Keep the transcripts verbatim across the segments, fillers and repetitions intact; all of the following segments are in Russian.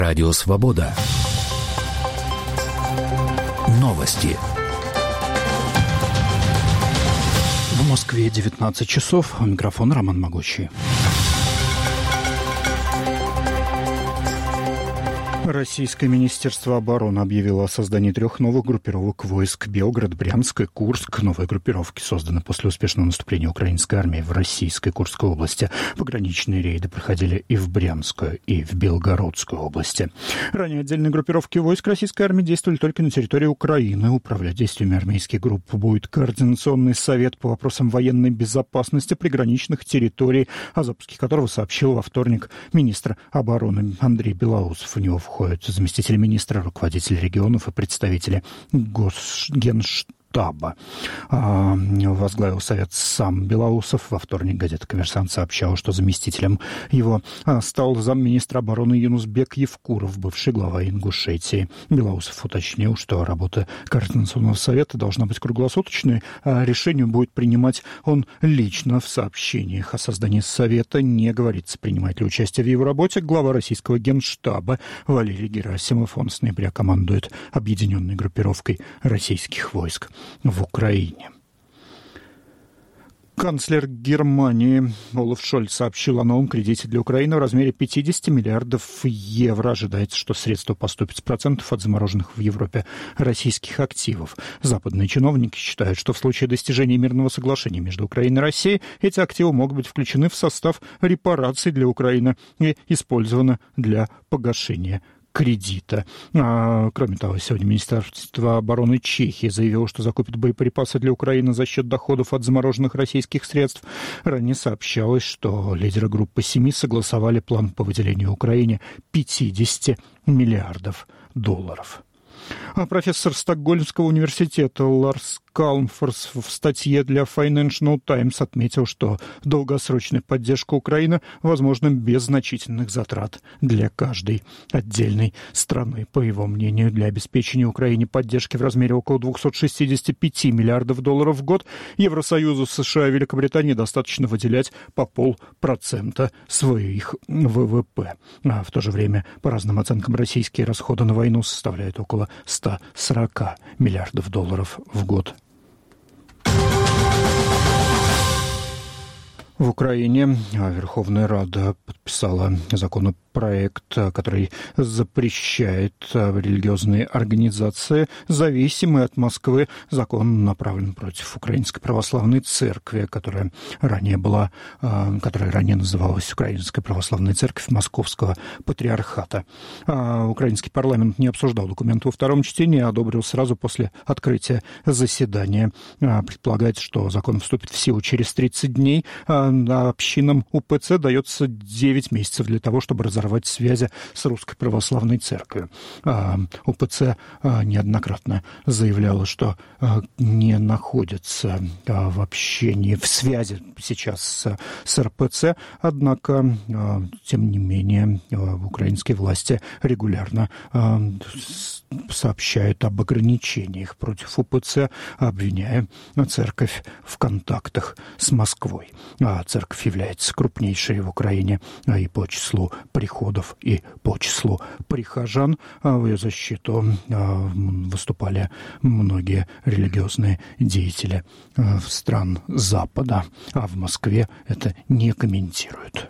Радио Свобода. Новости. В Москве девятнадцать часов. У микрофона Роман Могучий. Российское министерство обороны объявило о создании трех новых группировок войск: Белгород, Брянск и Курск. Новые группировки созданы после успешного наступления украинской армии в российской Курской области. Пограничные рейды проходили и в Брянскую, и в Белгородскую области. Ранее отдельные группировки войск российской армии действовали только на территории Украины. Управлять действиями армейских групп будет Координационный совет по вопросам военной безопасности приграничных территорий, о запуске которого сообщил во вторник министр обороны Андрей Белоусов. В него входят заместители министра, руководители регионов и представители Госгенштаба. Возглавил совет сам Белоусов. Во вторник газета «Коммерсант» сообщала, что заместителем его стал замминистра обороны Юнусбек Евкуров, бывший глава Ингушетии. Белоусов уточнил, что работа Координационного совета должна быть круглосуточной, а решение будет принимать он лично. В сообщениях о создании совета не говорится, принимает ли участие в его работе глава российского Генштаба Валерий Герасимов. Он с ноября командует объединенной группировкой российских войск в Украине. Канцлер Германии Олаф Шольц сообщил о новом кредите для Украины в размере пятьдесят миллиардов евро. Ожидается, что средства поступят с процентов от замороженных в Европе российских активов. Западные чиновники считают, что в случае достижения мирного соглашения между Украиной и Россией эти активы могут быть включены в состав репараций для Украины и использованы для погашения кредита. А, кроме того, сегодня Министерство обороны Чехии заявило, что закупит боеприпасы для Украины за счет доходов от замороженных российских средств. Ранее сообщалось, что лидеры группы семи согласовали план по выделению Украине пятьдесят миллиардов долларов. А профессор Стокгольмского университета Ларс Калмфорс в статье для Financial Times отметил, что долгосрочная поддержка Украины возможна без значительных затрат для каждой отдельной страны. По его мнению, для обеспечения Украине поддержки в размере около двести шестьдесят пять миллиардов долларов в год Евросоюзу, США и Великобритании достаточно выделять по полпроцента своих ВВП. А в то же время, по разным оценкам, российские расходы на войну составляют около сто сорок миллиардов долларов в год. В Украине Верховная Рада подписала законопроект, который запрещает религиозные организации, зависимые от Москвы. Закон направлен против Украинской Православной Церкви, которая ранее была, которая ранее называлась Украинская Православная Церковь Московского Патриархата. Украинский парламент не обсуждал документ во втором чтении, а одобрил сразу после открытия заседания. Предполагается, что закон вступит в силу через тридцать дней. Общинам УПЦ дается девять месяцев для того, чтобы разорвать связи с Русской Православной Церковью. УПЦ неоднократно заявляла, что не находится в общении, в связи сейчас с, с РПЦ, однако, тем не менее, украинские власти регулярно сообщают об ограничениях против УПЦ, обвиняя церковь в контактах с Москвой. А церковь является крупнейшей в Украине и по числу приходов, и по числу прихожан. В ее защиту выступали многие религиозные деятели стран Запада, а в Москве это не комментируют.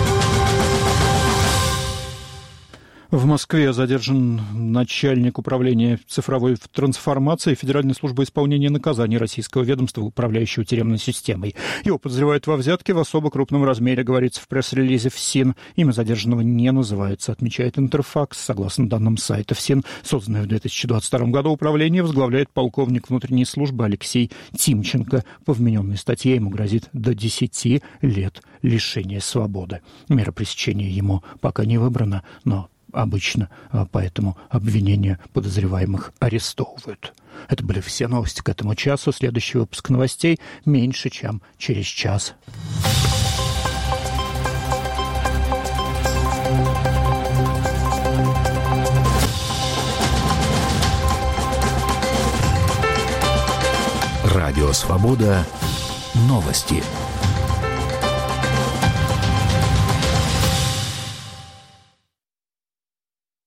В Москве задержан начальник управления цифровой трансформации Федеральной службы исполнения наказаний российского ведомства, управляющего тюремной системой. Его подозревают во взятке в особо крупном размере, говорится в пресс-релизе ФСИН. Имя задержанного не называется, отмечает Интерфакс. Согласно данным сайта ФСИН, созданное в две тысячи двадцать втором году управление возглавляет полковник внутренней службы Алексей Тимченко. По вмененной статье ему грозит до десяти лет лишения свободы. Мера пресечения ему пока не выбрана, но обычно поэтому обвинения подозреваемых арестовывают. Это были все новости к этому часу. Следующий выпуск новостей меньше, чем через час. Радио Свобода. Новости.